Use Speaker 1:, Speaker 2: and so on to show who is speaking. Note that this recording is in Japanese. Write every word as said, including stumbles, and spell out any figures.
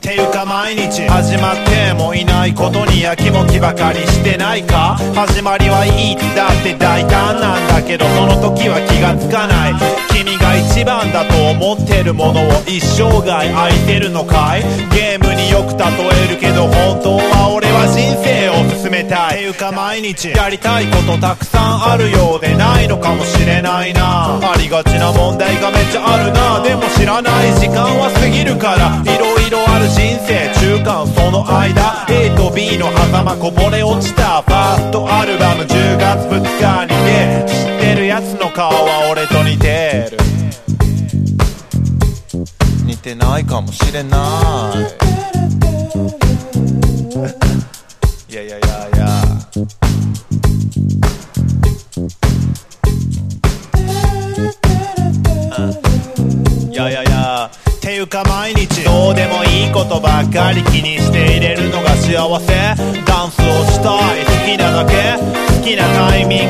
Speaker 1: ていうか毎日始まってもいないことにやきもきばかりしてないか。始まりはいいだって大胆なんだけど、その時は気がつかない。君が一番だと思ってるものを一生涯愛せるのかい。ゲームによく例えるけど本当は俺は人生を進めたい。ていうか毎日やりたいことたくさんあるようでないのかもしれないな。ありがちな問題がめっちゃあるな。でも知らない時間は過ぎるからいろいろある人生中間その間 A と B の狭間こぼれ落ちたファーストアルバムじゅうがつふつかにて、知ってるやつの顔は俺と似てる。似てないかもしれないいやいやいやいやいやいやいやていうか毎日どうでもいいことばっかり気にしていれるのが幸せ。ダンスをしたい好きなだ